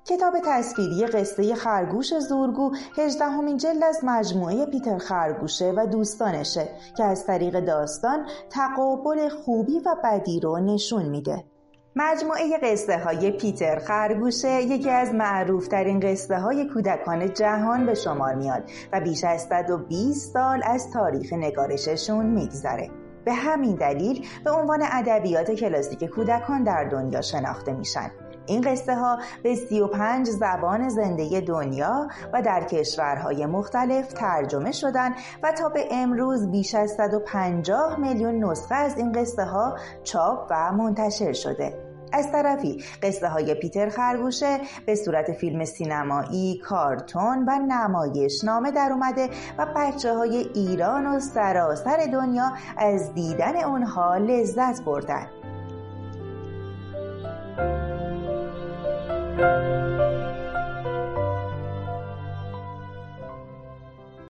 کتاب تصویری قصه خرگوش زورگو 18مین جلد از مجموعه پیتر خرگوشه و دوستانشه که از طریق داستان تقابل خوبی و بدی رو نشون میده. مجموعه قصه های پیتر خرگوشه یکی از معروف ترین قصه های کودکان جهان به شمار میاد و بیش از 120 سال از تاریخ نگارششون میگذره. به همین دلیل به عنوان ادبیات کلاسیک کودکان در دنیا شناخته میشن. این قصه ها به 35 زبان زنده دنیا و در کشورهای مختلف ترجمه شدن و تا به امروز بیش از 150 میلیون نسخه از این قصه ها چاپ و منتشر شده. از طرفی قصه های پیتر خرگوشه به صورت فیلم سینمایی، کارتون و نمایشنامه در اومده و بچه های ایران و سراسر دنیا از دیدن اونها لذت بردن.